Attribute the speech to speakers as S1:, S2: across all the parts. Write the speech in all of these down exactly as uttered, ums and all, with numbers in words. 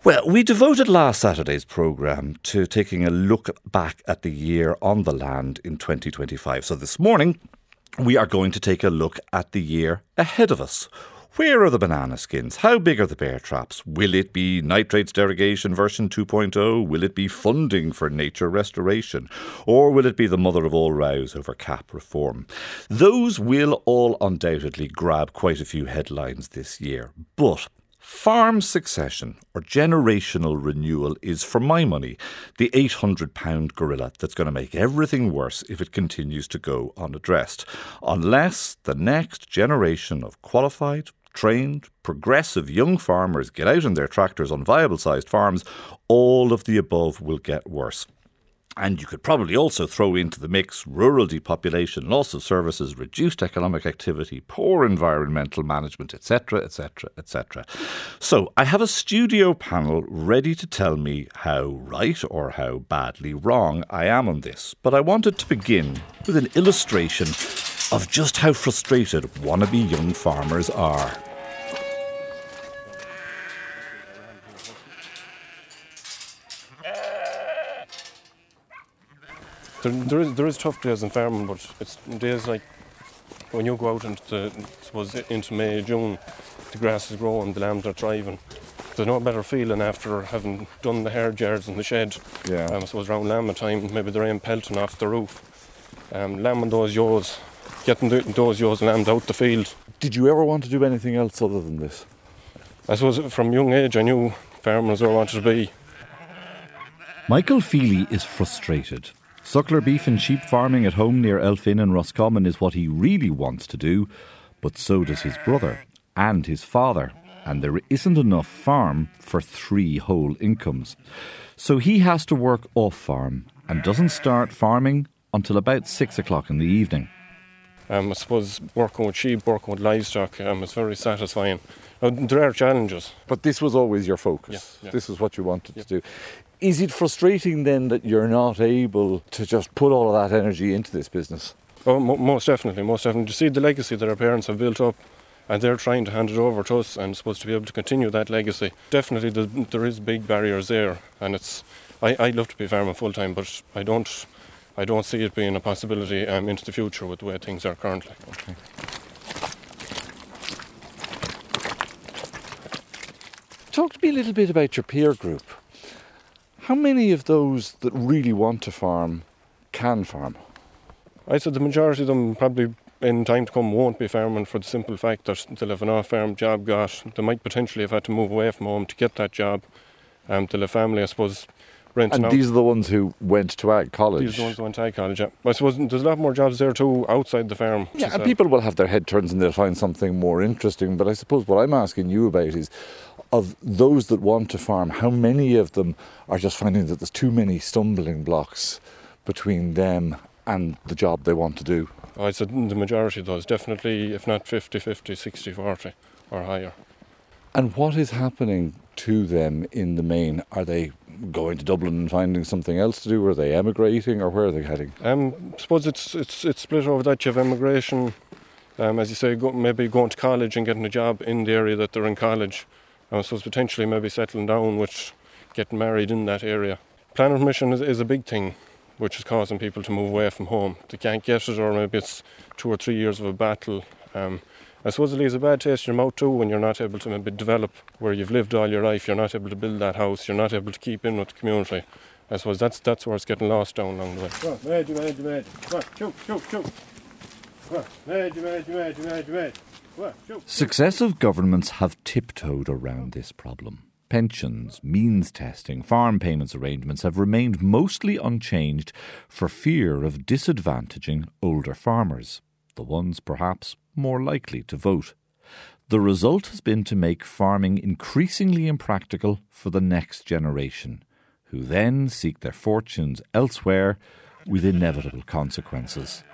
S1: Well, we devoted last Saturday's programme to taking a look back at the year on the land in twenty twenty-five. So this morning, we are going to take a look at the year ahead of us. Where are the banana skins? How big are the bear traps? Will it be nitrates derogation version two point oh? Will it be funding for nature restoration? Or will it be the mother of all rows over C A P reform? Those will all undoubtedly grab quite a few headlines this year. But farm succession or generational renewal is, for my money, the eight hundred pound gorilla that's going to make everything worse if it continues to go unaddressed. Unless the next generation of qualified, trained, progressive young farmers get out on their tractors on viable-sized farms, all of the above will get worse. And you could probably also throw into the mix rural depopulation, loss of services, reduced economic activity, poor environmental management, et cetera, et cetera, et cetera. So I have a studio panel ready to tell me how right or how badly wrong I am on this. But I wanted to begin with an illustration of just how frustrated wannabe young farmers are.
S2: There, there is there is tough days in farming, but it's days like when you go out into the, suppose into May, June, the grass is growing, the lambs are thriving. There's no better feeling after having done the hard yards in the shed.
S1: Yeah.
S2: Um, I suppose around lambing time, maybe the rain pelting off the roof, um, lambing those ewes, getting the, those ewes lambed out the field.
S1: Did you ever want to do anything else other than this?
S2: I suppose from young age I knew farming was where I wanted to be.
S3: Michael Feely is frustrated. Suckler beef and sheep farming at home near Elphin and Roscommon is what he really wants to do, but so does his brother and his father, and there isn't enough farm for three whole incomes. So he has to work off-farm and doesn't start farming until about six o'clock in the evening.
S2: Um, I suppose working with sheep, working with livestock, um, is very satisfying. Now, there are challenges.
S1: But this was always your focus.
S2: Yes, yeah.
S1: This is what you wanted
S2: Yeah.
S1: to do. Is it frustrating then that you're not able to just put all of that energy into this business?
S2: Oh, mo- most definitely, most definitely. You see the legacy that our parents have built up, and they're trying to hand it over to us, and supposed to be able to continue that legacy. Definitely, the, there is big barriers there, and it's. I I love to be farming full time, but I don't. I don't see it being a possibility um, into the future with the way things are currently.
S1: Okay. Talk to me a little bit about your peer group. How many of those that really want to farm can farm?
S2: I said the majority of them probably in time to come won't be farming for the simple fact that they'll have an off-farm job got. They might potentially have had to move away from home to get that job. Um, they'll have family, I suppose, renting
S1: And
S2: out.
S1: these are the ones who went to ag college?
S2: These are the ones who went to ag college, yeah. I suppose there's a lot more jobs there too outside the farm.
S1: Yeah,
S2: Just,
S1: and
S2: uh,
S1: people will have their head turns and they'll find something more interesting. But I suppose what I'm asking you about is, of those that want to farm, how many of them are just finding that there's too many stumbling blocks between them and the job they want to do?
S2: I said the majority of those, definitely, if not fifty fifty, sixty forty or higher.
S1: And what is happening to them in the main? Are they going to Dublin and finding something else to do? Are they emigrating, or where are they heading?
S2: Um, I suppose it's it's it's split over that. You have emigration, um, as you say, go, maybe going to college and getting a job in the area that they're in college. I suppose potentially maybe settling down, which getting married in that area. Planning permission is, is a big thing, which is causing people to move away from home. They can't get it, or maybe it's two or three years of a battle. Um, I suppose it leaves a bad taste in your mouth too when you're not able to maybe develop where you've lived all your life. You're not able to build that house. You're not able to keep in with the community. I suppose that's that's where it's getting lost down along the way. Come on, major, major, major. Come on, shoot, shoot, shoot. Come on, major, major, major, major, major. Come on, shoot.
S3: Successive governments have tiptoed around this problem. Pensions, means testing, farm payments arrangements have remained mostly unchanged for fear of disadvantaging older farmers, the ones perhaps more likely to vote. The result has been to make farming increasingly impractical for the next generation, who then seek their fortunes elsewhere with inevitable consequences.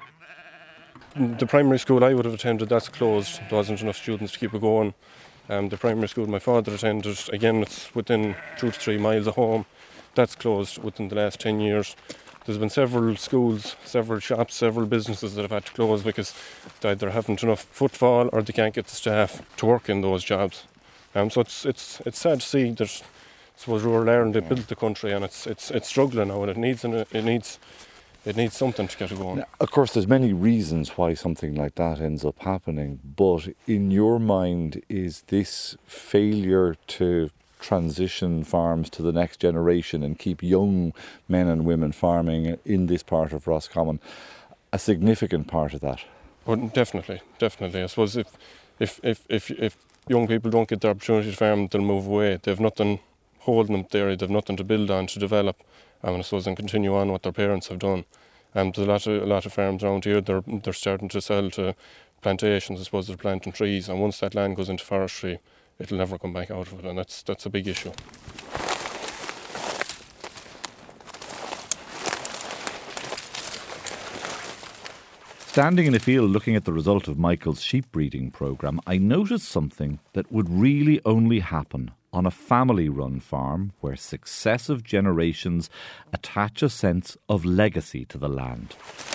S2: The primary school I would have attended, that's closed. There wasn't enough students to keep it going. Um, the primary school my father attended, again, it's within two to three miles of home. That's closed within the last ten years. There's been several schools, several shops, several businesses that have had to close because they either haven't enough footfall or they can't get the staff to work in those jobs. Um, so it's it's it's sad to see that suppose rural Ireland, they built the country, and it's it's it's struggling now, and it needs an, it needs it needs something to get it going.
S3: Now, of course, there's many reasons why something like that ends up happening, but in your mind, is this failure to transition farms to the next generation and keep young men and women farming in this part of Roscommon a significant part of that?
S2: Well, definitely, definitely. I suppose if if if if, if young people don't get the opportunity to farm, they'll move away. They've nothing holding them there. They've nothing to build on, to develop, um, and I suppose and continue on what their parents have done. Um, there's a lot of a lot of farms around here. They're they're starting to sell to plantations. I suppose they're planting trees, and once that land goes into forestry, it'll never come back out of it, and that's that's a big issue.
S3: Standing in a field looking at the result of Michael's sheep breeding programme, I noticed something that would really only happen on a family-run farm where successive generations attach a sense of legacy to the land.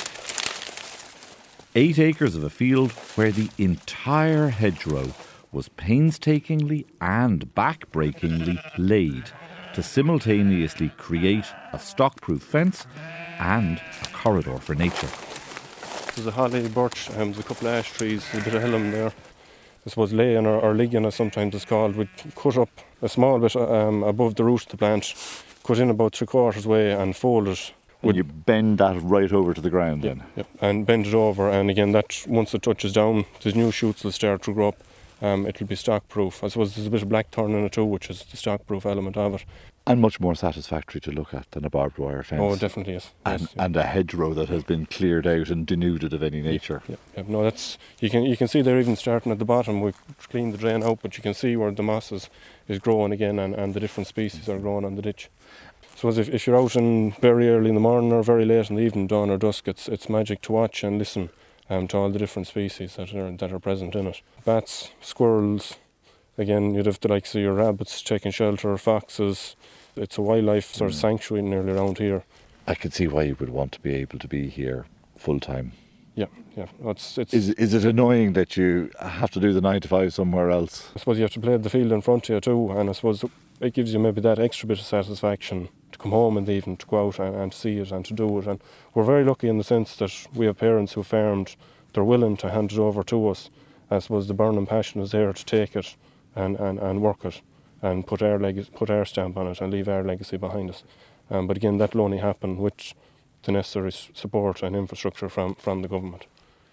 S3: Eight acres of a field where the entire hedgerow was painstakingly and back-breakingly laid to simultaneously create a stock-proof fence and a corridor for nature.
S2: There's a holly, birch, um, there's a couple of ash trees, there's a bit of elm there. I suppose laying or, or ligging, as sometimes it's called, we'd cut up a small bit um, above the root of the plant, cut in about three quarters way and fold it.
S3: Would you bend that right over to the ground then?
S2: Yep, and bend it over, and again, that once it touches down, the new shoots will start to grow up. Um, it'll be stock-proof. I suppose there's a bit of blackthorn in it too, which is the stock-proof element of it.
S3: And much more satisfactory to look at than a barbed wire fence.
S2: Oh, definitely is.
S3: And,
S2: yes, yeah.
S3: and a hedgerow that has been cleared out and denuded of any nature.
S2: Yeah, yeah, yeah. No, that's you can you can see they're even starting at the bottom. We've cleaned the drain out, but you can see where the moss is, is growing again, and, and the different species are growing on the ditch. So if, if you're out in very early in the morning or very late in the evening, dawn or dusk, it's it's magic to watch and listen um, to all the different species that are that are present in it. Bats, squirrels, again you'd have the likes of your rabbits taking shelter, foxes. It's a wildlife sort of sanctuary nearly around here.
S3: I could see why you would want to be able to be here full time.
S2: Yeah, yeah. It's, it's,
S3: is is it annoying that you have to do the nine to five somewhere else?
S2: I suppose you have to play the field in front of you too, and I suppose it gives you maybe that extra bit of satisfaction to come home in the evening, to go out and, and see it and to do it. And we're very lucky in the sense that we have parents who farmed. They're willing to hand it over to us. I suppose the burning passion is there to take it and, and, and work it, and put our leg- put our stamp on it and leave our legacy behind us. Um, but again, that will only happen with the necessary support and infrastructure from, from the government.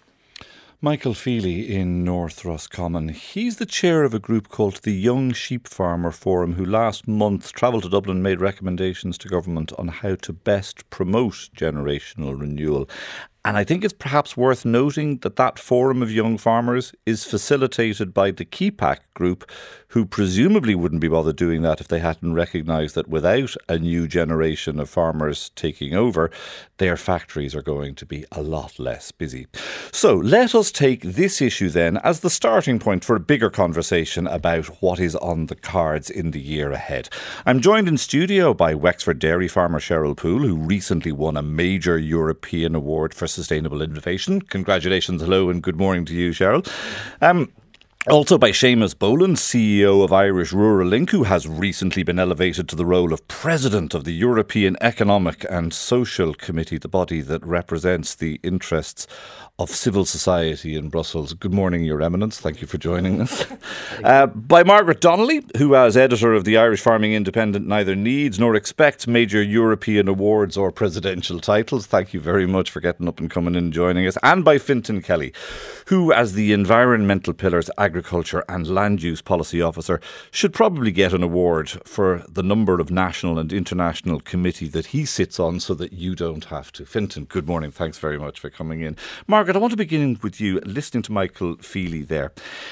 S1: Michael Feely in North Roscommon. He's the chair of a group called the Young Sheep Farmer Forum, who last month travelled to Dublin and made recommendations to government on how to best promote generational renewal. And I think it's perhaps worth noting that that forum of young farmers is facilitated by the Keepack group, who presumably wouldn't be bothered doing that if they hadn't recognised that without a new generation of farmers taking over, their factories are going to be a lot less busy. So let us take this issue then as the starting point for a bigger conversation about what is on the cards in the year ahead. I'm joined in studio by Wexford dairy farmer Cheryl Poole, who recently won a major European award for sustainable innovation. Congratulations, hello, and good morning to you, Cheryl. Um, Also by Seamus Boland, C E O of Irish Rural Link, who has recently been elevated to the role of President of the European Economic and Social Committee, the body that represents the interests of civil society in Brussels. Good morning, Your Eminence. Thank you for joining us. Uh, by Margaret Donnelly, who as editor of the Irish Farming Independent neither needs nor expects major European awards or presidential titles. Thank you very much for getting up and coming in and joining us. And by Fintan Kelly, who as the Environmental Pillars Agriculture and Land Use Policy Officer should probably get an award for the number of national and international committee that he sits on so that you don't have to. Fintan, good morning. Thanks very much for coming in. Margaret, I want to begin with you, listening to Michael Feely there.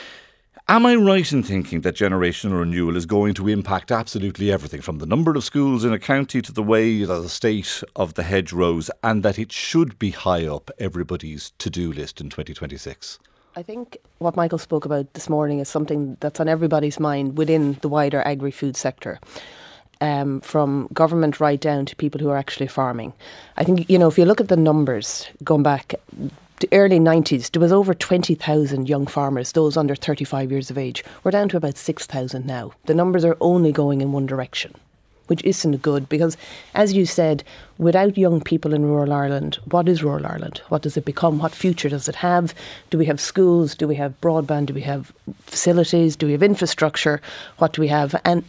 S1: Am I right in thinking that generational renewal is going to impact absolutely everything, from the number of schools in a county to the way, the state of the hedgerows, and that it should be high up everybody's to-do list in twenty twenty-six?
S4: I think what Michael spoke about this morning is something that's on everybody's mind within the wider agri-food sector, um, from government right down to people who are actually farming. I think, you know, if you look at the numbers going back the early nineties, there was over twenty thousand young farmers, those under thirty-five years of age. We're down to about six thousand now. The numbers are only going in one direction. which isn't good because, as you said, without young people in rural Ireland, what is rural Ireland? What does it become? What future does it have? Do we have schools? Do we have broadband? Do we have facilities? Do we have infrastructure? What do we have? And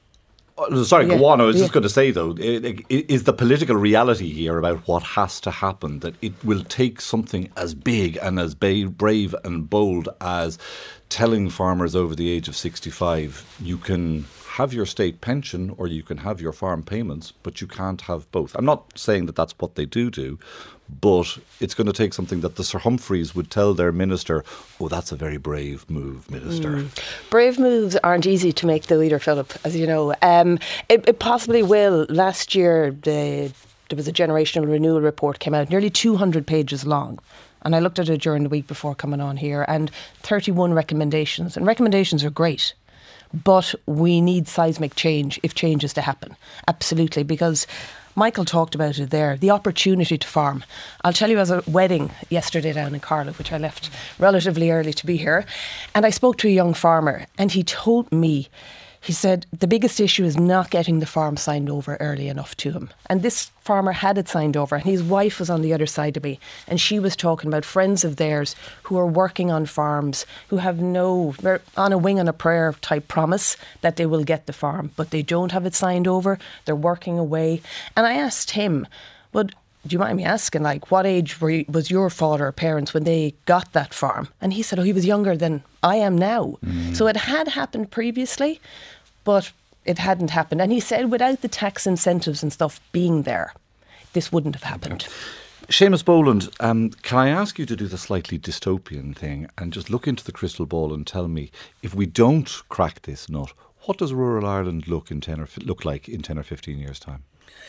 S1: Oh, sorry,
S4: yeah,
S1: go on. I was
S4: yeah.
S1: just going to say, though, i- i- is the political reality here about what has to happen that it will take something as big and as ba- brave and bold as telling farmers over the age of sixty-five, you can have your state pension or you can have your farm payments, but you can't have both. I'm not saying that that's what they do do, but it's going to take something that the Sir Humphreys would tell their minister, oh, that's a very brave move, Minister.
S4: Mm. Brave moves aren't easy to make, though, either, Philip, as you know. Um, it, it possibly will. Last year, the, there was a generational renewal report came out, nearly two hundred pages long. And I looked at it during the week before coming on here, and thirty-one recommendations. And recommendations are great. But we need seismic change if change is to happen. Absolutely, because Michael talked about it there, the opportunity to farm. I'll tell you, as a wedding yesterday down in Carlow, which I left relatively early to be here, and I spoke to a young farmer, and he told me, he said, the biggest issue is not getting the farm signed over early enough to him. And this farmer had it signed over, and his wife was on the other side of me, and she was talking about friends of theirs who are working on farms, who have no, they're on a wing and a prayer type promise that they will get the farm, but they don't have it signed over. They're working away. And I asked him, well, do you mind me asking, like, what age were you, was your father or parents when they got that farm? And he said, oh, he was younger than I am now. Mm. So it had happened previously, but it hadn't happened. And he said without the tax incentives and stuff being there, this wouldn't have happened.
S1: Seamus Boland, um, can I ask you to do the slightly dystopian thing and just look into the crystal ball and tell me, if we don't crack this nut, what does rural Ireland look in ten or look like in ten or fifteen years' time?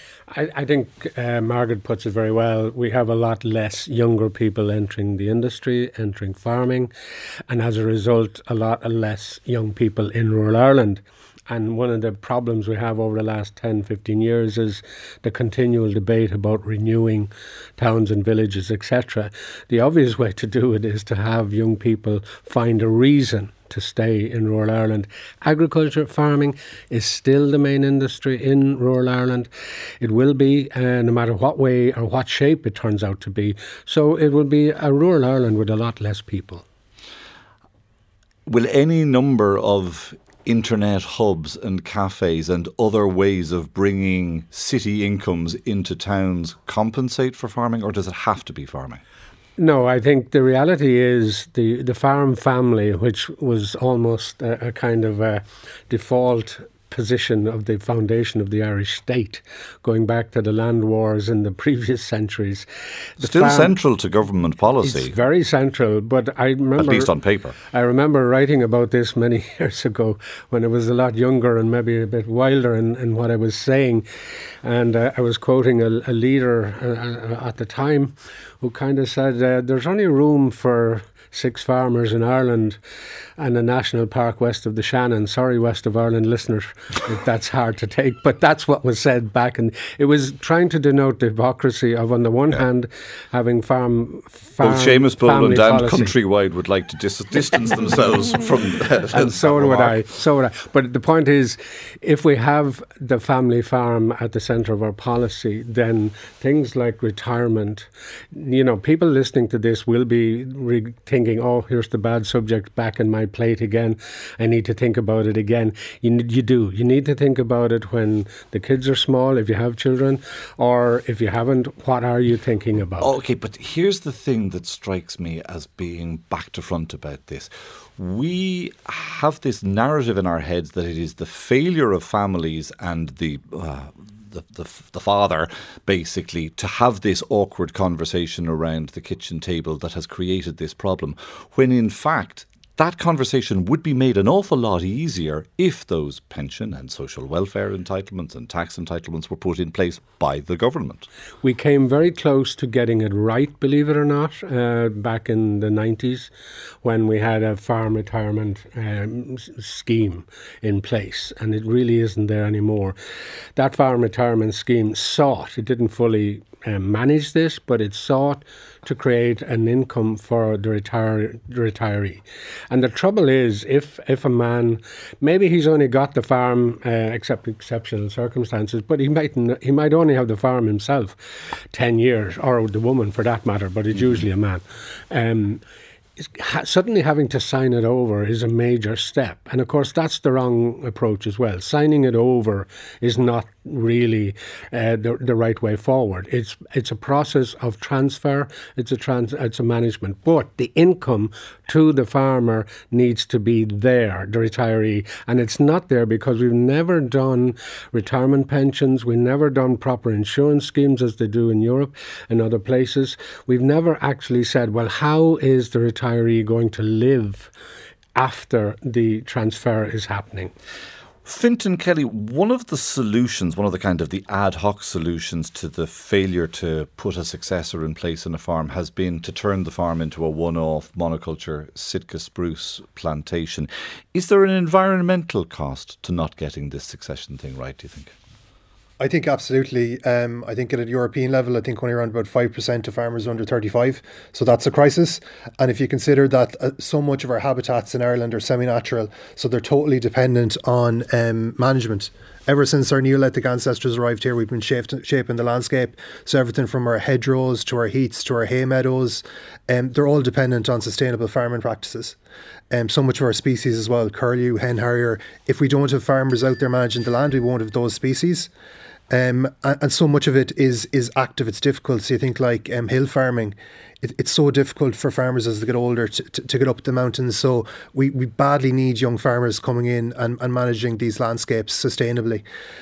S5: I, I think uh, Margaret puts it very well. We have a lot less younger people entering the industry, entering farming, and as a result, a lot less young people in rural Ireland. And one of the problems we have over the last ten, fifteen years is the continual debate about renewing towns and villages, et cetera. The obvious way to do it is to have young people find a reason to stay in rural Ireland. Agriculture, farming is still the main industry in rural Ireland. It will be, uh, no matter what way or what shape it turns out to be. So it will be a rural Ireland with a lot less people.
S1: Will any number of internet hubs and cafes and other ways of bringing city incomes into towns compensate for farming, or does it have to be farming?
S5: No, I think the reality is the, the farm family, which was almost a, a kind of a default position of the foundation of the Irish state, going back to the land wars in the previous centuries. The
S1: Still
S5: farm,
S1: central to government policy.
S5: It's very central, but I remember...
S1: At least on paper.
S5: I remember writing about this many years ago when I was a lot younger and maybe a bit wilder in, in what I was saying. And uh, I was quoting a, a leader uh, at the time who kind of said, uh, there's only room for six farmers in Ireland and a national park west of the Shannon. Sorry, West of Ireland listeners, if that's hard to take, but that's what was said back. And it was trying to denote the hypocrisy of, on the one yeah. hand, having farm, farm
S1: both Seamus Boland and
S5: policy.
S1: Countrywide would like to dis- distance themselves from that.
S5: And so would I. So would I. But the point is, if we have the family farm at the centre of our policy, then things like retirement, you know, people listening to this will be re- thinking, oh, here's the bad subject back in my plate again. I need to think about it again. You, you do. You need to think about it when the kids are small, if you have children, or if you haven't, what are you thinking about?
S1: Okay, but here's the thing that strikes me as being back to front about this. We have this narrative in our heads that it is the failure of families and the... Uh, The, the, the father, basically, to have this awkward conversation around the kitchen table that has created this problem, when in fact that conversation would be made an awful lot easier if those pension and social welfare entitlements and tax entitlements were put in place by the government.
S5: We came very close to getting it right, believe it or not, uh, back in the nineties when we had a farm retirement um, scheme in place, and it really isn't there anymore. That farm retirement scheme sought, it didn't fully uh, manage this, but it sought to create an income for the retire, retiree. And the trouble is, if if a man, maybe he's only got the farm, uh, except exceptional circumstances, but he might n- he might only have the farm himself ten years, or the woman for that matter, but it's mm-hmm. usually a man. Um, Ha- suddenly having to sign it over is a major step. And of course, that's the wrong approach as well. Signing it over is not really uh, the, the right way forward. It's it's a process of transfer. It's a trans. It's a management. But the income to the farmer needs to be there, the retiree. And it's not there because we've never done retirement pensions. We've never done proper insurance schemes as they do in Europe and other places. We've never actually said, well, how is the retiree going to live after the transfer is happening?
S1: Fintan Kelly, one of the solutions, one of the kind of the ad hoc solutions to the failure to put a successor in place in a farm has been to turn the farm into a one-off monoculture Sitka spruce plantation. Is there an environmental cost to not getting this succession thing right, do you think?
S6: I think absolutely. Um, I think at a European level, I think only around about five percent of farmers are under thirty-five. So that's a crisis. And if you consider that uh, so much of our habitats in Ireland are semi-natural, so they're totally dependent on um, management. Ever since our Neolithic ancestors arrived here, we've been shaped, shaping the landscape. So everything from our hedgerows to our heaths to our hay meadows, um, they're all dependent on sustainable farming practices. Um, so much of our species as well, curlew, hen harrier, if we don't have farmers out there managing the land, we won't have those species. Um, and, and so much of it is is active. It's difficult. So you think like um, hill farming, it, it's so difficult for farmers as they get older to, to, to get up the mountains. So we, we badly need young farmers coming in and, and managing these landscapes sustainably.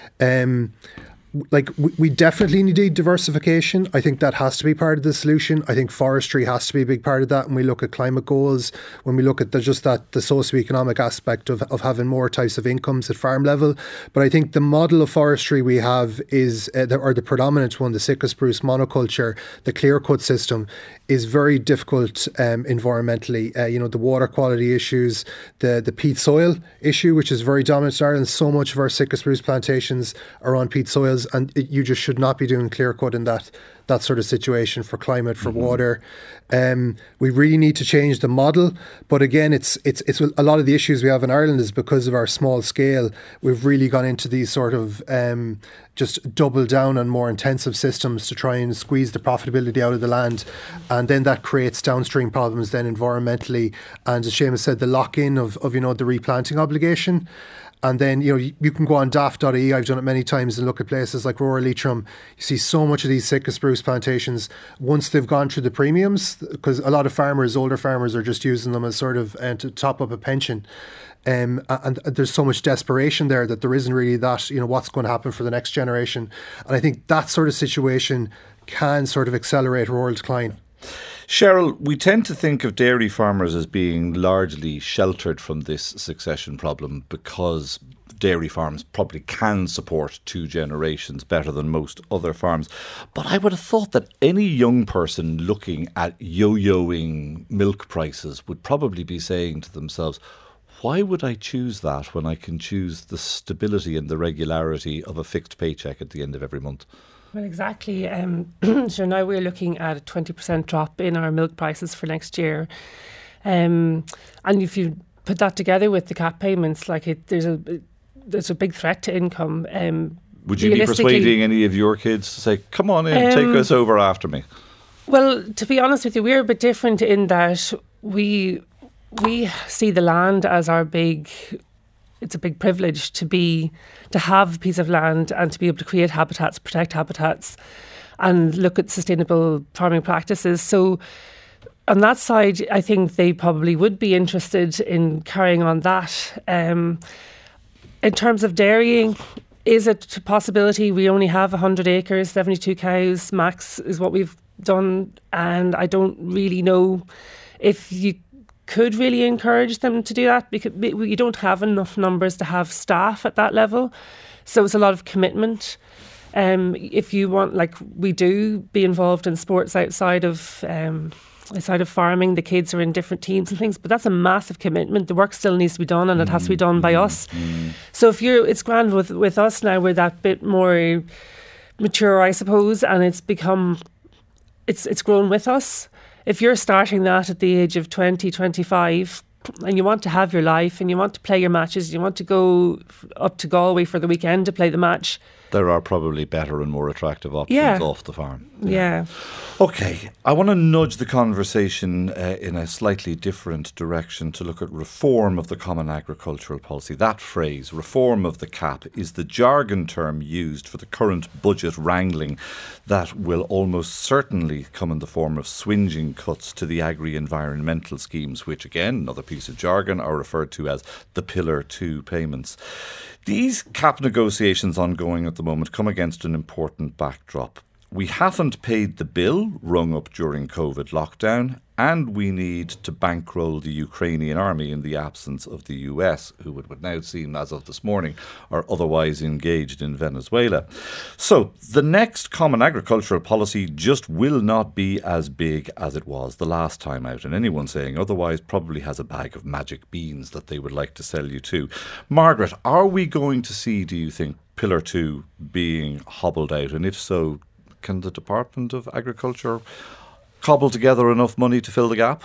S6: Um, Like we, we definitely need diversification. I think that has to be part of the solution. I think forestry has to be a big part of that. When we look at climate goals, when we look at the, just that the socioeconomic aspect of, of having more types of incomes at farm level. But I think the model of forestry we have is, uh, the, or the predominant one, the Sitka spruce monoculture, the clear cut system, is very difficult um, environmentally. Uh, you know, the water quality issues, the the peat soil issue, which is very dominant in Ireland. So much of our Sitka spruce plantations are on peat soils, and it, you just should not be doing clear cut in that that sort of situation for climate, for mm-hmm. water. Um, we really need to change the model. But again, it's it's it's a lot of the issues we have in Ireland is because of our small scale. We've really gone into these sort of um, just double down on more intensive systems to try and squeeze the profitability out of the land. And then that creates downstream problems then environmentally. And as Seamus said, the lock-in of, of you know, the replanting obligation. And then, you know, you, you can go on daft dot I E, I've done it many times, and look at places like Royal Leitrim. You see so much of these Sitka spruce plantations, once they've gone through the premiums, because a lot of farmers, older farmers, are just using them as sort of uh, to top up a pension. Um, and there's so much desperation there that there isn't really that, you know, what's going to happen for the next generation. And I think that sort of situation can sort of accelerate rural decline.
S1: Cheryl, we tend to think of dairy farmers as being largely sheltered from this succession problem because dairy farms probably can support two generations better than most other farms. But I would have thought that any young person looking at yo-yoing milk prices would probably be saying to themselves, why would I choose that when I can choose the stability and the regularity of a fixed paycheck at the end of every month?
S7: Well, exactly. Um, so now we're looking at a twenty percent drop in our milk prices for next year. Um, and if you put that together with the cap payments, like it, there's a there's a big threat to income. Um,
S1: Would you be persuading any of your kids to say, come on in, um, take us over after me?
S7: Well, to be honest with you, we're a bit different in that we we see the land as our big... It's a big privilege to be to have a piece of land and to be able to create habitats, protect habitats, and look at sustainable farming practices. So on that side, I think they probably would be interested in carrying on that. Um, in terms of dairying, is it a possibility? We only have one hundred acres, seventy-two cows max is what we've done, and I don't really know if you could really encourage them to do that because we don't have enough numbers to have staff at that level. So it's a lot of commitment. Um, if you want, like we do, be involved in sports outside of um, outside of farming, the kids are in different teams and things, but that's a massive commitment. The work still needs to be done and it has to be done by us. Mm. So if you're, it's grand with, with us now, we're that bit more mature, I suppose, and it's become, it's it's grown with us. If you're starting that at the age of twenty, twenty-five, and you want to have your life and you want to play your matches, you want to go up to Galway for the weekend to play the match,
S1: there are probably better and more attractive options
S7: yeah.
S1: off the farm.
S7: Yeah. yeah.
S1: Okay, I want to nudge the conversation uh, in a slightly different direction to look at reform of the Common Agricultural Policy. That phrase, reform of the C A P, is the jargon term used for the current budget wrangling that will almost certainly come in the form of swinging cuts to the agri-environmental schemes, which again, another piece of jargon, are referred to as the Pillar two payments. These C A P negotiations ongoing at the moment come against an important backdrop. We haven't paid the bill rung up during COVID lockdown, and we need to bankroll the Ukrainian army in the absence of the U S, who it would now seem, as of this morning, are otherwise engaged in Venezuela. So the next Common Agricultural Policy just will not be as big as it was the last time out, and anyone saying otherwise probably has a bag of magic beans that they would like to sell you to. Margaret, are we going to see, do you think, Pillar two being hobbled out? And if so, can the Department of Agriculture cobble together enough money to fill the gap?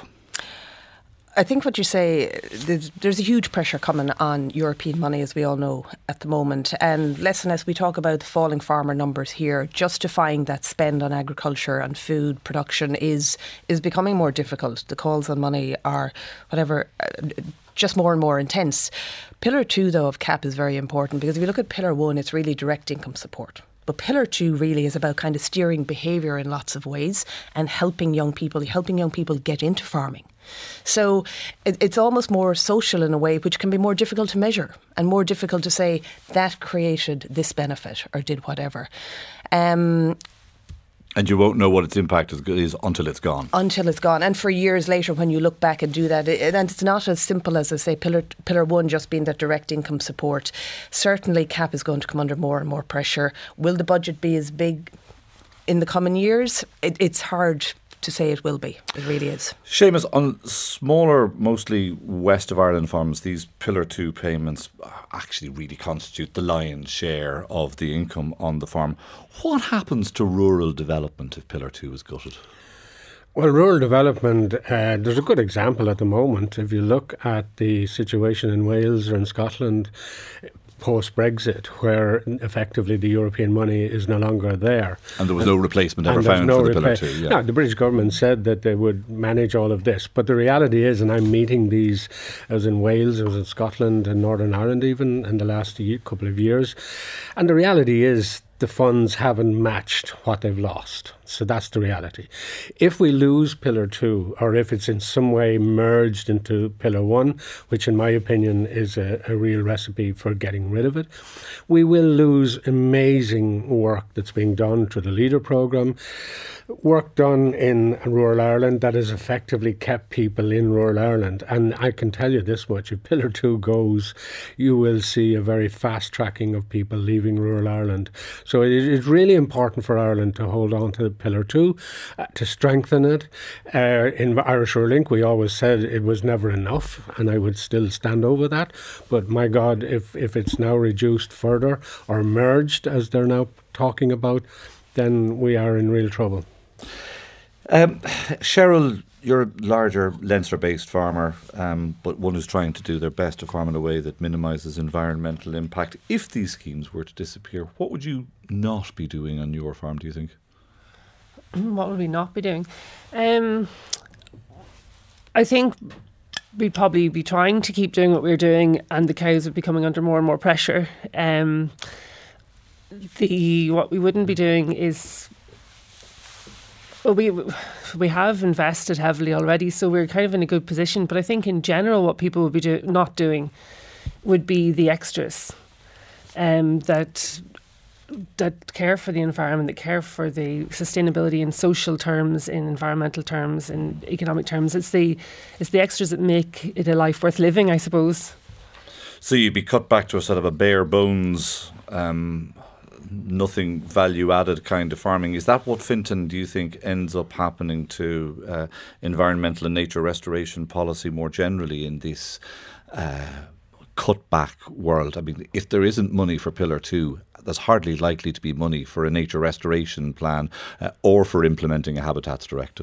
S4: I think what you say, there's, there's a huge pressure coming on European money, as we all know, at the moment. And less and less we talk about the falling farmer numbers here, justifying that spend on agriculture and food production is is becoming more difficult. The calls on money are, whatever, just more and more intense. Pillar two, though, of C A P is very important, because if you look at Pillar one, it's really direct income support. But Pillar two really is about kind of steering behaviour in lots of ways and helping young people, helping young people get into farming. So it, it's almost more social in a way, which can be more difficult to measure and more difficult to say that created this benefit or did whatever. Um,
S1: And you won't know what its impact is, is until it's gone.
S4: Until it's gone. And for years later, when you look back and do that, it, and it's not as simple as, I say, Pillar, pillar one just being that direct income support. Certainly C A P is going to come under more and more pressure. Will the budget be as big in the coming years? It, it's hard to say it will be. It really is.
S1: Seamus, on smaller, mostly west of Ireland farms, these Pillar two payments actually really constitute the lion's share of the income on the farm. What happens to rural development if Pillar two is gutted?
S5: Well, rural development, uh, there's a good example at the moment. If you look at the situation in Wales or in Scotland post-Brexit, where effectively the European money is no longer there.
S1: And there was no replacement ever found
S5: no
S1: for the
S5: repla-
S1: Pillar two. Yeah.
S5: No, the British government said that they would manage all of this. But the reality is, and I'm meeting these, I was in Wales, I was in Scotland and Northern Ireland even in the last year, couple of years. And the reality is the funds haven't matched what they've lost. So that's the reality. If we lose Pillar two, or if it's in some way merged into Pillar one, which in my opinion is a, a real recipe for getting rid of it, we will lose amazing work that's being done through the LEADER programme, work done in rural Ireland that has effectively kept people in rural Ireland. And I can tell you this much, if Pillar two goes, you will see a very fast tracking of people leaving rural Ireland. So it is really important for Ireland to hold on to Pillar two, uh, to strengthen it. Uh, in Irish Rural Link, we always said it was never enough, and I would still stand over that. But my God, if, if it's now reduced further or merged, as they're now talking about, then we are in real trouble.
S1: Um, Cheryl, you're a larger Leinster-based farmer, um, but one who's trying to do their best to farm in a way that minimises environmental impact. If these schemes were to disappear, what would you not be doing on your farm, do you think?
S7: What would we not be doing? Um, I think we'd probably be trying to keep doing what we're doing, and the cows would be coming under more and more pressure. Um, the what we wouldn't be doing is, well, we we have invested heavily already, so we're kind of in a good position. But I think in general, what people would be do- not doing would be the extras um, that. that care for the environment, that care for the sustainability in social terms, in environmental terms, in economic terms. It's the it's the extras that make it a life worth living, I suppose.
S1: So you'd be cut back to a sort of a bare bones, um, nothing value added kind of farming. Is that what Fintan, do you think, ends up happening to uh, environmental and nature restoration policy more generally in this uh, cut back world? I mean, if there isn't money for Pillar two, there's hardly likely to be money for a nature restoration plan uh, or for implementing a habitats directive.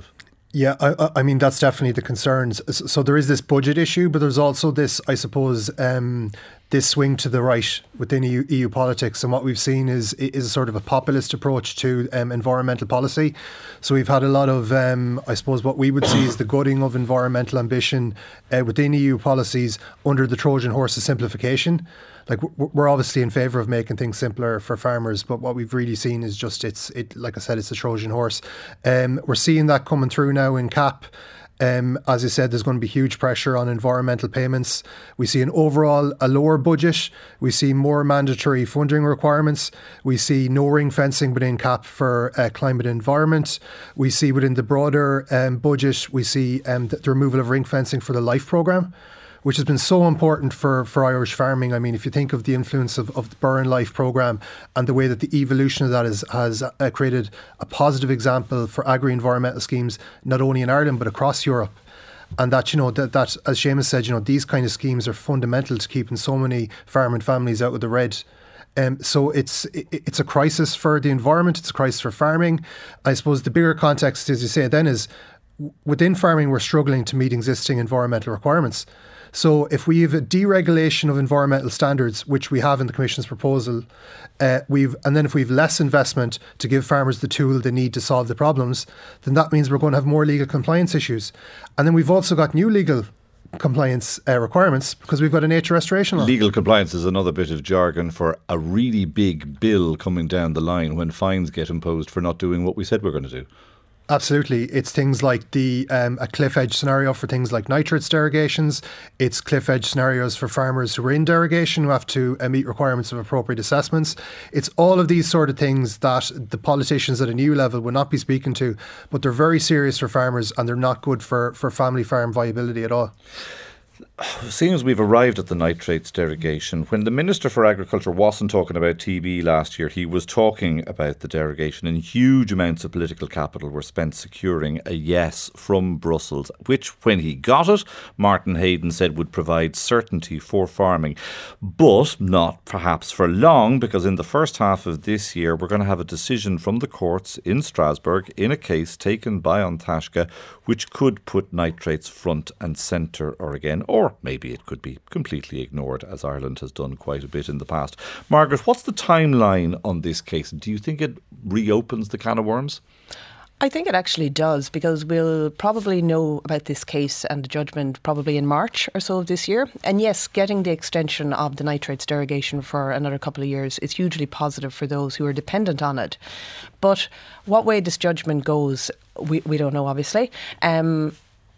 S6: Yeah, I, I mean, that's definitely the concerns. So there is this budget issue, but there's also this, I suppose, um, this swing to the right within E U, E U politics. And what we've seen is is a sort of a populist approach to um, environmental policy. So we've had a lot of, um, I suppose, what we would see is the gutting of environmental ambition uh, within E U policies under the Trojan horse of simplification. Like, we're obviously in favour of making things simpler for farmers, but what we've really seen is just it's it. Like I said, it's a Trojan horse. Um, we're seeing that coming through now in C A P. Um, as I said, there's going to be huge pressure on environmental payments. We see an overall a lower budget. We see more mandatory funding requirements. We see no ring fencing within C A P for uh, climate and environment. We see within the broader um, budget, we see um, the, the removal of ring fencing for the LIFE programme, which has been so important for, for Irish farming. I mean, if you think of the influence of, of the Burn Life programme and the way that the evolution of that is, has uh, created a positive example for agri-environmental schemes, not only in Ireland, but across Europe. And that, you know, that, that, as Seamus said, you know, these kind of schemes are fundamental to keeping so many farming families out of the red. Um, so it's it, it's a crisis for the environment, it's a crisis for farming. I suppose the bigger context, as you say, then is within farming, we're struggling to meet existing environmental requirements. So if we have a deregulation of environmental standards, which we have in the Commission's proposal, uh, we've and then if we have less investment to give farmers the tool they need to solve the problems, then that means we're going to have more legal compliance issues. And then we've also got new legal compliance uh, requirements because we've got a nature restoration law.
S3: Legal compliance is another bit of jargon for a really big bill coming down the line when fines get imposed for not doing what we said we're going to do.
S6: Absolutely. It's things like the um, a cliff edge scenario for things like nitrates derogations. It's cliff edge scenarios for farmers who are in derogation who have to uh, meet requirements of appropriate assessments. It's all of these sort of things that the politicians at a new level will not be speaking to, but they're very serious for farmers and they're not good for, for family farm viability at all.
S3: Seeing as we've arrived at the nitrates derogation, when the Minister for Agriculture wasn't talking about T B last year, he was talking about the derogation, and huge amounts of political capital were spent securing a yes from Brussels, which, when he got it, Martin Hayden said would provide certainty for farming. But not perhaps for long, because in the first half of this year, we're going to have a decision from the courts in Strasbourg in a case taken by An Taisce, which could put nitrates front and centre or again, or maybe it could be completely ignored, as Ireland has done quite a bit in the past. Margaret, what's the timeline on this case? Do you think it reopens the can of worms?
S4: I think it actually does, because we'll probably know about this case and the judgment probably in March or so of this year. And yes, getting the extension of the nitrates derogation for another couple of years is hugely positive for those who are dependent on it. But what way this judgment goes, we, we don't know, obviously. Um,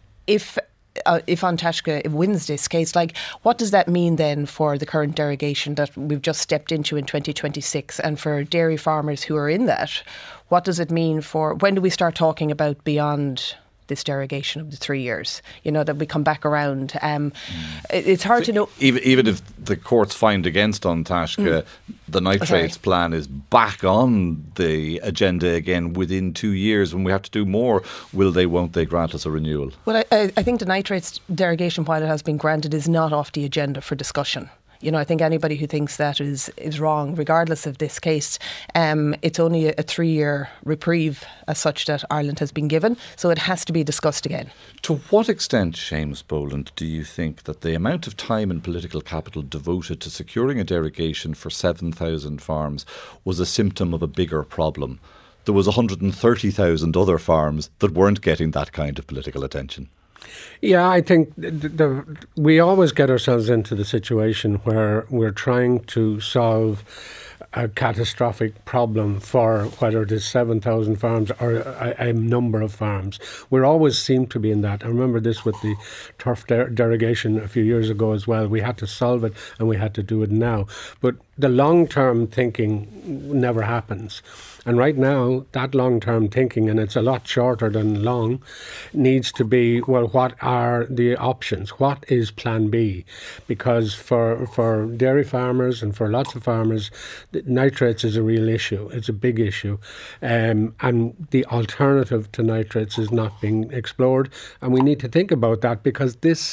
S4: if Uh, if An Taisce wins this case, like, what does that mean then for the current derogation that we've just stepped into in twenty twenty-six, and for dairy farmers who are in that? What does it mean for, when do we start talking about beyond this derogation of the three years, you know, that we come back around? Um, it, it's hard so to know.
S3: Even, even if the courts find against An Taisce, mm. the nitrates Sorry. plan is back on the agenda again within two years when we have to do more. Will they, won't they grant us a renewal?
S4: Well, I, I think the nitrates derogation, while it has been granted, is not off the agenda for discussion. You know, I think anybody who thinks that is is wrong, regardless of this case. Um, it's only a, a three-year reprieve as such that Ireland has been given, so it has to be discussed again.
S3: To what extent, Seamus Boland, do you think that the amount of time and political capital devoted to securing a derogation for seven thousand farms was a symptom of a bigger problem? There was one hundred thirty thousand other farms that weren't getting that kind of political attention.
S5: Yeah, I think the, the, we always get ourselves into the situation where we're trying to solve a catastrophic problem for whether it is seven thousand farms or a, a number of farms. We always seem to be in that. I remember this with the turf der- derogation a few years ago as well. We had to solve it and we had to do it now. But the long-term thinking never happens. And right now, that long-term thinking, and it's a lot shorter than long, needs to be, well, what are the options? What is plan B? Because for for dairy farmers and for lots of farmers, nitrates is a real issue. It's a big issue. Um, and the alternative to nitrates is not being explored. And we need to think about that, because this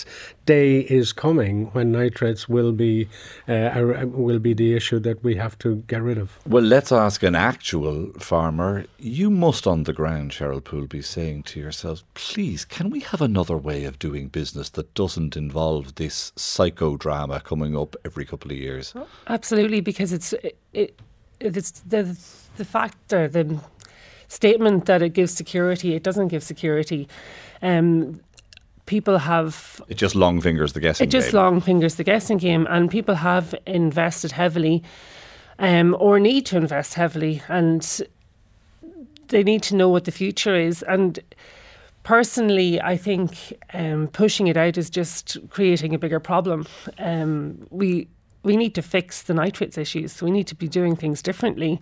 S5: day is coming when nitrates will be uh, will be the issue that we have to get rid of.
S3: Well, let's ask an actual farmer. You must on the ground, Cheryl Poole, be saying to yourselves, please, can we have another way of doing business that doesn't involve this psychodrama coming up every couple of years?
S7: Absolutely, because it's it, it it's the the factor, the statement that it gives security, it doesn't give security. Um, people have...
S3: It just long fingers the guessing game.
S7: It just
S3: game.
S7: long fingers the guessing game, and people have invested heavily um, or need to invest heavily, and they need to know what the future is. And personally, I think um, pushing it out is just creating a bigger problem. Um, we we need to fix the nitrates issues, so we need to be doing things differently.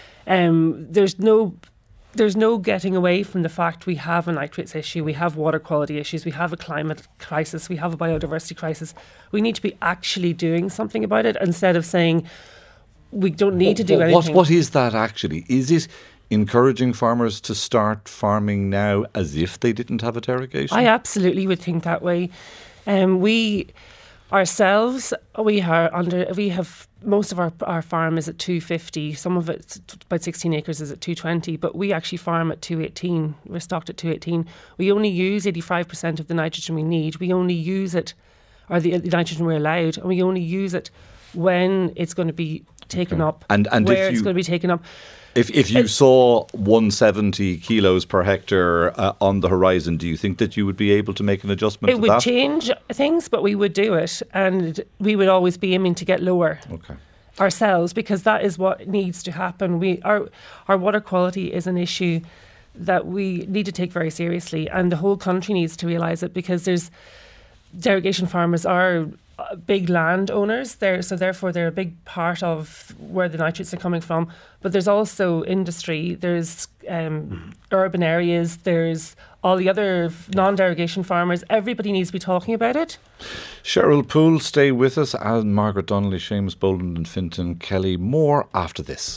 S7: Um, there's no... There's no getting away from the fact we have a nitrates issue, we have water quality issues, we have a climate crisis, we have a biodiversity crisis. We need to be actually doing something about it instead of saying we don't need to do
S3: what,
S7: anything.
S3: What is that actually? Is it encouraging farmers to start farming now as if they didn't have a derogation?
S7: I absolutely would think that way. Um, we ourselves, we are under. We have most of our our farm is at two fifty. Some of it's about sixteen acres is at two twenty. But we actually farm at two eighteen. We're stocked at two eighteen. We only use eighty five percent of the nitrogen we need. We only use it, or the, the nitrogen we're allowed, and we only use it when it's going to be taken
S3: Okay.
S7: up.
S3: And and
S7: where
S3: if
S7: it's
S3: you,
S7: going to be taken up.
S3: If if you saw one hundred seventy kilos per hectare uh, on the horizon, do you think that you would be able to make an adjustment
S7: It
S3: to
S7: would
S3: that?
S7: change things, but we would do it, and we would always be aiming to get lower.
S3: Okay.
S7: Ourselves, because that is what needs to happen. We our our water quality is an issue that we need to take very seriously, and the whole country needs to realise it, because there's derogation farmers are uh, big landowners there, so therefore they're a big part of where the nitrates are coming from. But there's also industry, there's um, mm. urban areas, there's all the other non-derogation farmers. Everybody needs to be talking about it.
S3: Cheryl Poole, stay with us, and Margaret Donnelly, Seamus Boland and Fintan Kelly. More after this.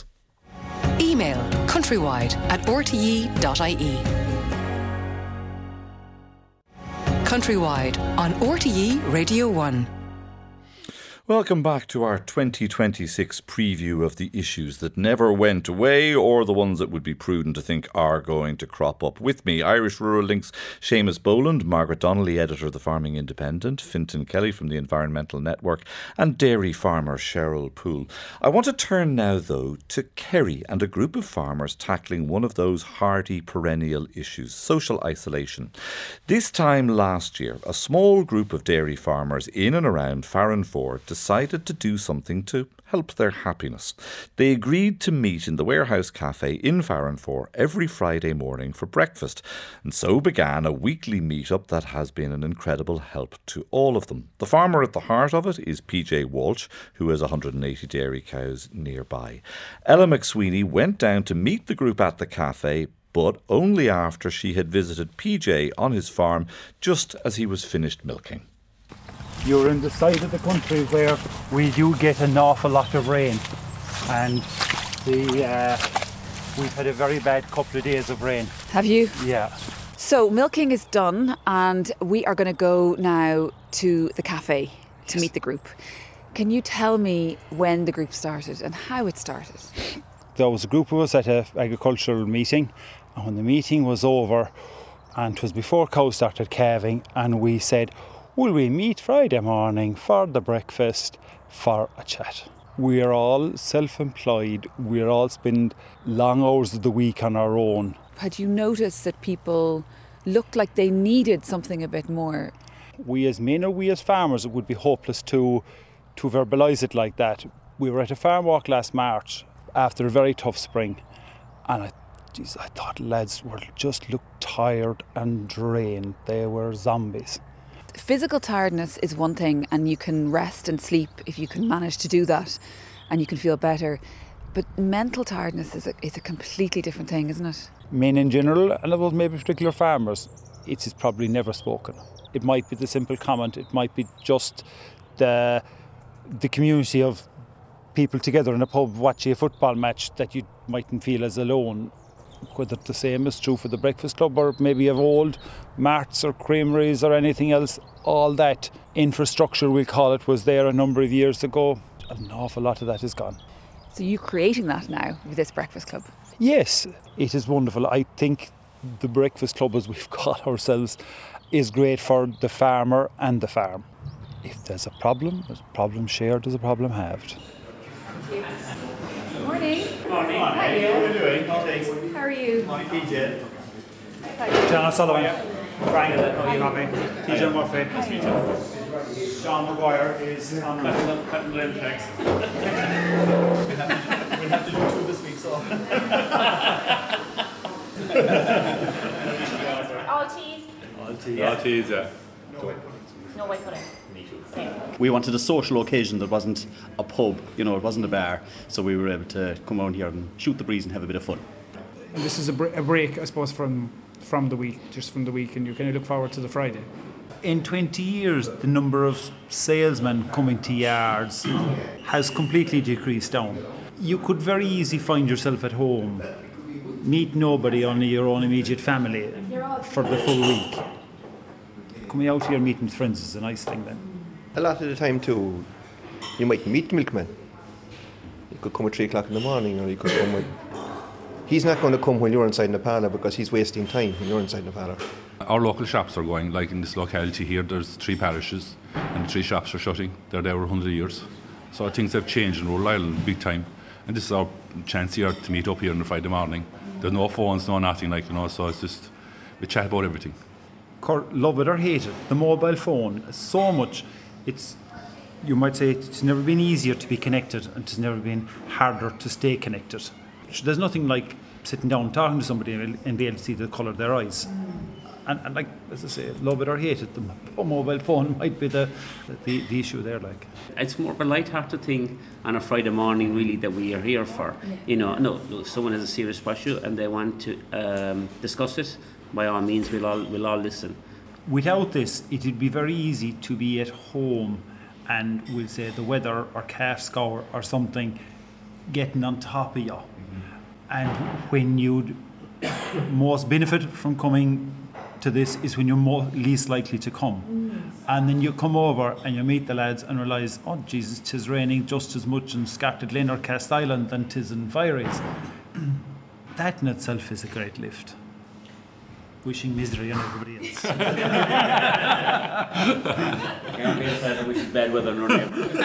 S8: Email countrywide at r t e dot i e. Countrywide on R T E Radio one.
S3: Welcome back to our twenty twenty-six preview of the issues that never went away, or the ones that would be prudent to think are going to crop up. With me, Irish Rural Link's Seamus Boland, Margaret Donnelly, editor of the Farming Independent, Fintan Kelly from the Environmental Network, and dairy farmer Cheryl Poole. I want to turn now, though, to Kerry and a group of farmers tackling one of those hardy perennial issues, social isolation. This time last year, a small group of dairy farmers in and around Farranfore decided to do something to help their happiness. They agreed to meet in the Warehouse Cafe in Farranfore every Friday morning for breakfast, and so began a weekly meet-up that has been an incredible help to all of them. The farmer at the heart of it is P J Walsh, who has one hundred eighty dairy cows nearby. Ella McSweeney went down to meet the group at the cafe, but only after she had visited P J on his farm just as he was finished milking.
S9: You're in the side of the country where we do get an awful lot of rain, and the uh, we've had a very bad couple of days of rain.
S10: Have you?
S9: Yeah.
S10: So milking is done, and we are going to go now to the cafe to
S9: Yes.
S10: meet the group. Can you tell me when the group started and how it started?
S9: There was a group of us at an agricultural meeting, and when the meeting was over, and it was before cows started calving, and we said, will we meet Friday morning for the breakfast for a chat? We are all self-employed. We are all spend long hours of the week on our own.
S10: Had you noticed that people looked like they needed something a bit more?
S9: We as men or we as farmers, it would be hopeless to to verbalise it like that. We were at a farm walk last March after a very tough spring, and I, geez, I thought lads were just looked tired and drained. They were zombies.
S10: Physical tiredness is one thing, and you can rest and sleep if you can manage to do that, and you can feel better. But mental tiredness is a, is a completely different thing, isn't it?
S9: Men in general, and about maybe particular farmers, it is probably never spoken. It might be the simple comment, it might be just the the community of people together in a pub watching a football match that you mightn't feel as alone. whether the same is true for the Breakfast Club or maybe of old marts or creameries or anything else, all that infrastructure, we'll call it, was there a number of years ago. An awful lot of that is gone.
S10: So you're creating that now with this Breakfast Club?
S9: Yes, it is wonderful. I think the Breakfast Club, as we've got ourselves, is great for the farmer and the farm. If there's a problem, there's a problem shared, there's a problem halved.
S10: Morning.
S11: Morning.
S10: How are you?
S11: How are you doing?
S10: How are you?
S11: Morning, P J.
S12: John O'Sullivan. Frank, how are you, Coffee? T J Murphy. Nice to meet you. Sean McGuire is on Cutting Glen Checks. We'll have to do two this week, so.
S13: All teas?
S11: All teas. All teas, yeah.
S13: No white pudding.
S14: We wanted a social occasion that wasn't a pub, you know, it wasn't a bar, so we were able to come around here and shoot the breeze and have a bit of fun.
S15: And this is a, br- a break, I suppose, from from the week, just from the week, and you kind of look forward to the Friday.
S9: In twenty years, the number of salesmen coming to yards has completely decreased down. You could very easily find yourself at home, meet nobody, only your own immediate family, for the full week. Coming out here meeting friends is a nice thing then.
S16: A lot of the time too, you might meet the milkman. You could come at three o'clock in the morning, or you could come with... He's not going to come when you're inside in the parlour because he's wasting time when you're inside the parlour.
S17: Our local shops are going, like in this locality here, there's three parishes and the three shops are shutting. They're there over one hundred years. So things have changed in rural Ireland big time. And this is our chance here to meet up here on a Friday morning. There's no phones, no nothing, like, you know, so it's just, we chat about everything.
S9: Love it or hate it, the mobile phone, so much, it's, you might say it's never been easier to be connected and it's never been harder to stay connected. There's nothing like sitting down talking to somebody and be able to see the colour of their eyes. And, and like, as I say, love it or hate it, the mobile phone might be the, the, the issue there. Like,
S18: it's more of a light-hearted thing on a Friday morning, really, that we are here for. You know, no, if someone has a serious issue and they want to um, discuss it, by all means, we'll all, we'll all listen.
S9: Without this, it would be very easy to be at home and we'll say the weather or calf scour or something getting on top of you. Mm-hmm. And when you'd most benefit from coming to this is when you're more least likely to come. Mm. And then you come over and you meet the lads and realise, oh Jesus, 'tis raining just as much in Scatterglen or Cast Island than 'tis in Fieries. That in itself is a great lift. Wishing misery on everybody else.
S18: Can't be sad that wishing bad weather on our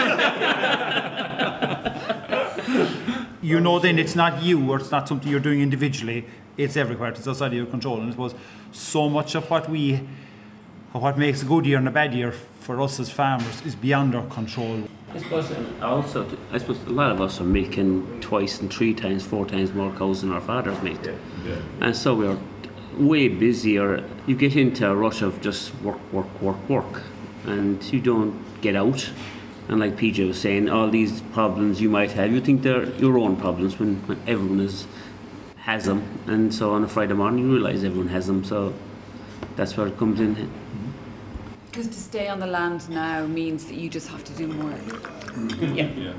S18: neighbour.
S9: You know then it's not you or it's not something you're doing individually, it's everywhere, it's outside of your control. And I suppose so much of what we, of what makes a good year and a bad year for us as farmers is beyond our control.
S18: I suppose also, I suppose a lot of us are milking twice and three times, four times more cows than our fathers milked. Yeah. Yeah. And so we're way busier. You get into a rush of just work, work, work, work, and you don't get out. And like P J was saying, all these problems you might have, you think they're your own problems when, when everyone is, has them. And so on a Friday morning, you realise everyone has them. So that's where it comes in.
S10: Because to stay on the land now means that you just have to do more.
S18: Yeah.
S16: yeah.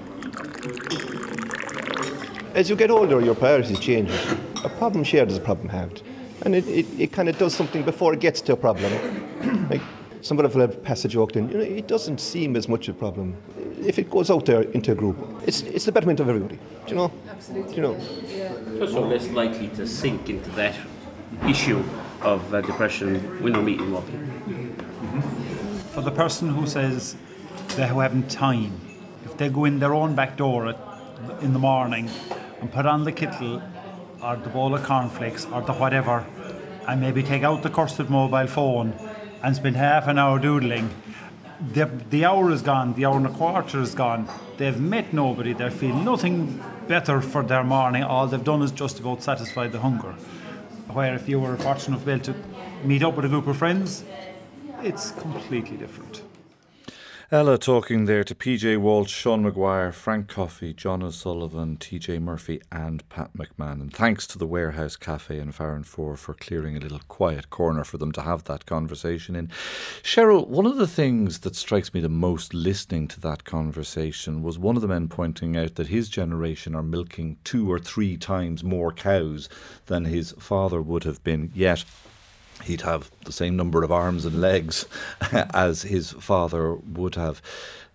S16: As you get older, your priorities change. A problem shared is a problem halved. And it, it, it kind of does something before it gets to a problem. Like somebody will have pass a joke then, you know, it doesn't seem as much a problem if it goes out there into a group. It's it's the betterment of everybody, do you know?
S10: Absolutely.
S16: Do you know?
S10: Yeah.
S18: Plus we're less likely to sink into that issue of uh, depression when we're meeting more people.
S9: For the person who says they haven't time, if they go in their own back door at, in the morning and put on the kettle or the bowl of cornflakes or the whatever and maybe take out the cursed mobile phone and spend half an hour doodling, the, the hour is gone, the hour and a quarter is gone. They've met nobody, they feel nothing better for their morning. All they've done is just about satisfy the hunger. Where if you were fortunate enough to be able to meet up with a group of friends, it's completely different.
S1: Ella talking there to P J Walsh, Sean Maguire, Frank Coffey, John O'Sullivan, T J Murphy and Pat McMahon. And thanks to the Warehouse Cafe in Farranfore for clearing a little quiet corner for them to have that conversation in. Cheryl, one of the things that strikes me the most listening to that conversation was one of the men pointing out that his generation are milking two or three times more cows than his father would have been, yet he'd have the same number of arms and legs as his father would have.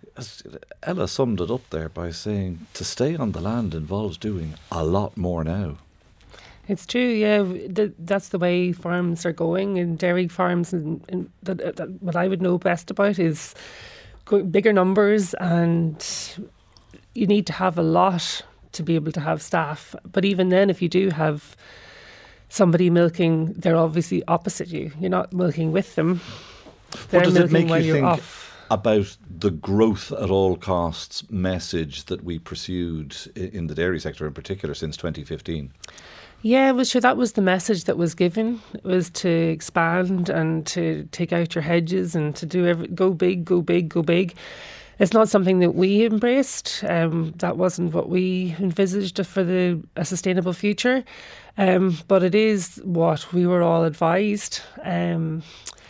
S1: Ella summed it up there by saying to stay on the land involves doing a lot more now.
S7: It's true, yeah. The, that's the way farms are going, and dairy farms. And, and that, that, what I would know best about is bigger numbers, and you need to have a lot to be able to have staff. But even then, if you do have somebody milking, they're obviously opposite you. You're not milking with them. They're
S1: what does it make
S7: while
S1: you
S7: you're
S1: think
S7: off.
S1: about the growth at all costs message that we pursued in the dairy sector in particular since twenty fifteen?
S7: Yeah, well, sure, that was the message that was given. It was to expand and to take out your hedges and to do every, go big, go big, go big. It's not something that we embraced. Um, that wasn't what we envisaged for the a sustainable future. Um, but it is what we were all advised. Um,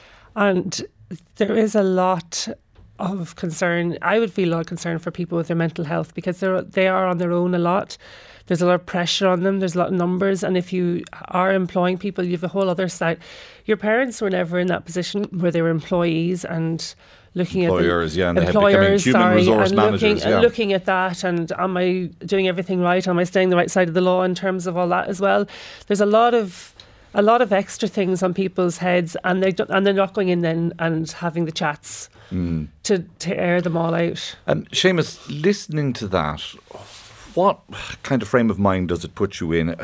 S7: and there is a lot of concern. I would feel a lot of concern for people with their mental health, because they're, they are on their own a lot. There's a lot of pressure on them. There's a lot of numbers. And if you are employing people, you have a whole other side. Your parents were never in that position where they were employees and looking
S1: employers,
S7: at the
S1: yeah, and
S7: employers,
S1: human
S7: sorry,
S1: resource
S7: and
S1: managers,
S7: looking,
S1: yeah.
S7: and looking at that, and am I doing everything right? Am I staying the right side of the law in terms of all that as well? There's a lot of a lot of extra things on people's heads, and they don't, and they're not going in then and having the chats mm. to to air them all out.
S1: And Seamus, listening to that, what kind of frame of mind does it put you in?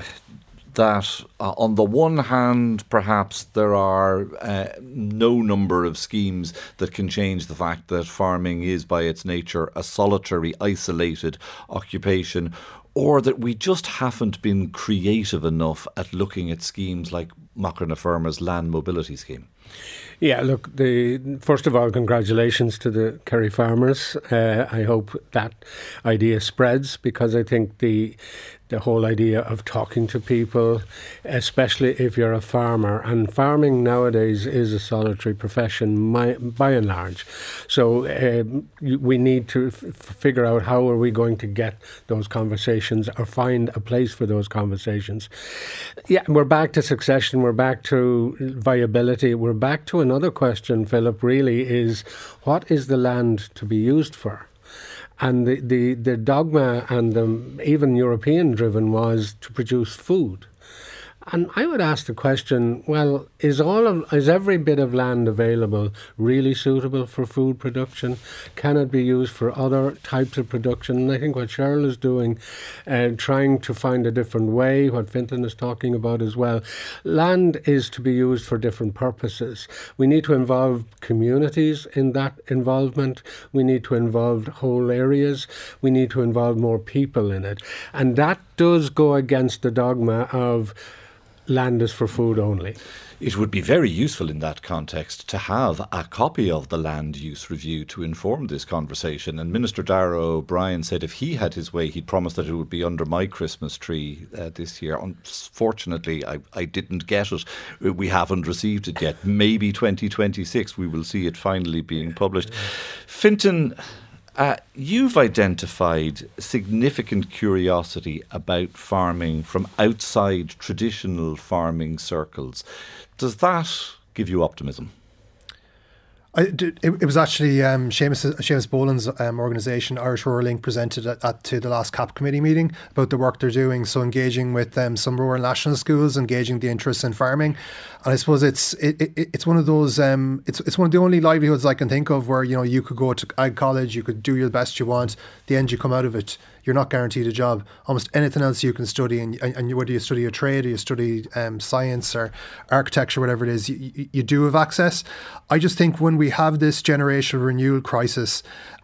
S1: That uh, on the one hand, perhaps there are uh, no number of schemes that can change the fact that farming is by its nature a solitary, isolated occupation, or that we just haven't been creative enough at looking at schemes like Macra na Firma's land mobility scheme.
S5: Yeah, look, the first of all, congratulations to the Kerry farmers. Uh, I hope that idea spreads, because I think the the whole idea of talking to people, especially if you're a farmer, and farming nowadays is a solitary profession by, by and large. So um, we need to f- figure out how are we going to get those conversations or find a place for those conversations. Yeah, we're back to succession, we're back to viability, we're back to another question, Philip, really is, what is the land to be used for? And the, the, the dogma, and the, even European-driven, was to produce food. And I would ask the question, well, is all of, is every bit of land available really suitable for food production? Can it be used for other types of production? And I think what Cheryl is doing, uh, trying to find a different way, what Fintan is talking about as well, land is to be used for different purposes. We need to involve communities in that involvement. We need to involve whole areas. We need to involve more people in it. And that does go against the dogma of land is for food only.
S1: It would be very useful in that context to have a copy of the land use review to inform this conversation. And Minister Darragh O'Brien said if he had his way, he'd promise that it would be under my Christmas tree uh, this year. Unfortunately, I, I didn't get it. We haven't received it yet. Maybe twenty twenty-six we will see it finally being published. Fintan, Uh, you've identified significant curiosity about farming from outside traditional farming circles. Does that give you optimism?
S6: I, it, it was actually um, Seamus, Seamus Boland's um, organisation, Irish Rural Link, presented at, at to the last C A P committee meeting about the work they're doing. So engaging with um, some rural national schools, engaging the interest in farming, and I suppose it's it, it, it's one of those um, it's it's one of the only livelihoods I can think of where you know you could go to ag college, you could do your best you want, the end you come out of it, you're not guaranteed a job. Almost anything else you can study, and, and whether you study a trade or you study um, science or architecture, whatever it is, you, you, you do have access. I just think when we have this generational renewal crisis,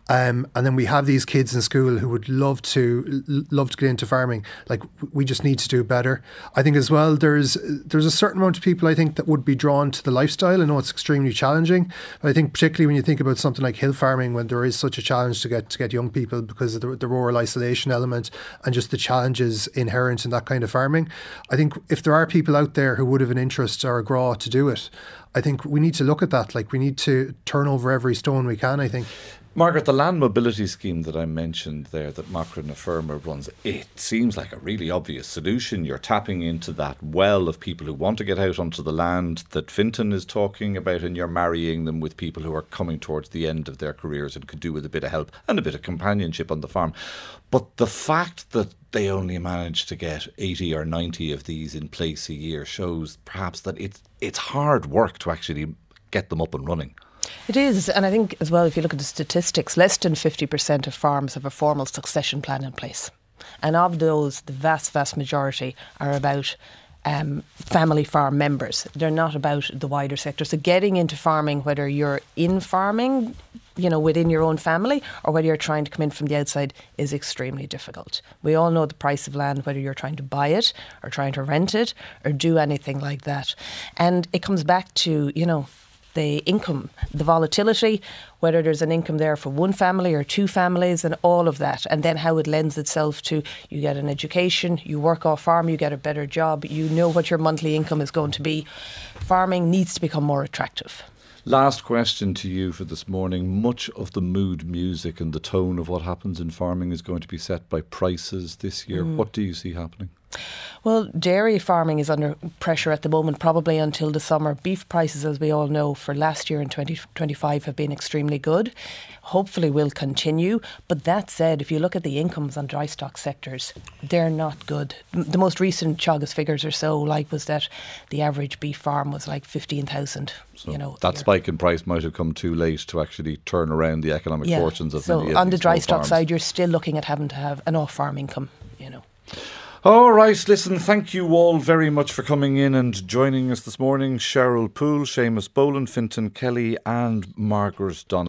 S6: Um, and then we have these kids in school who would love to love to get into farming. Like, we just need to do better. I think as well, there's there's a certain amount of people, I think, that would be drawn to the lifestyle. I know it's extremely challenging, but I think particularly when you think about something like hill farming, when there is such a challenge to get to get young people because of the, the rural isolation element and just the challenges inherent in that kind of farming, I think if there are people out there who would have an interest or a graw to do it, I think we need to look at that. Like, we need to turn over every stone we can, I think.
S1: Margaret, the land mobility scheme that I mentioned there that Macra na Firma runs, it seems like a really obvious solution. You're tapping into that well of people who want to get out onto the land that Fintan is talking about, and you're marrying them with people who are coming towards the end of their careers and could do with a bit of help and a bit of companionship on the farm. But the fact that they only managed to get eighty or ninety of these in place a year shows perhaps that it's it's hard work to actually get them up and running.
S4: It is, and I think as well, if you look at the statistics, less than fifty percent of farms have a formal succession plan in place. And of those, the vast, vast majority are about um, family farm members. They're not about the wider sector. So getting into farming, whether you're in farming, you know, within your own family, or whether you're trying to come in from the outside, is extremely difficult. We all know the price of land, whether you're trying to buy it or trying to rent it or do anything like that. And it comes back to, you know, the income, the volatility, whether there's an income there for one family or two families and all of that, and then how it lends itself to you get an education, you work off farm, you get a better job, you know what your monthly income is going to be. Farming needs to become more attractive.
S1: Last question to you for this morning. Much of the mood music and the tone of what happens in farming is going to be set by prices this year. Mm. What do you see happening?
S4: Well, dairy farming is under pressure at the moment, probably until the summer. Beef prices, as we all know, for last year in twenty twenty-five have been extremely good. Hopefully will continue. But that said, if you look at the incomes on dry stock sectors, they're not good. The most recent Teagasc figures or so, like, was that the average beef farm was like fifteen thousand.
S1: So
S4: you know,
S1: that spike in price might have come too late to actually turn around the economic
S4: yeah.
S1: fortunes of
S4: so
S1: many of
S4: on the
S1: these
S4: dry
S1: small
S4: stock
S1: farms.
S4: side, you're still looking at having to have an off-farm income, you know.
S1: All right, listen, thank you all very much for coming in and joining us this morning. Cheryl Poole, Seamus Boland, Fintan Kelly and Margaret Donovan.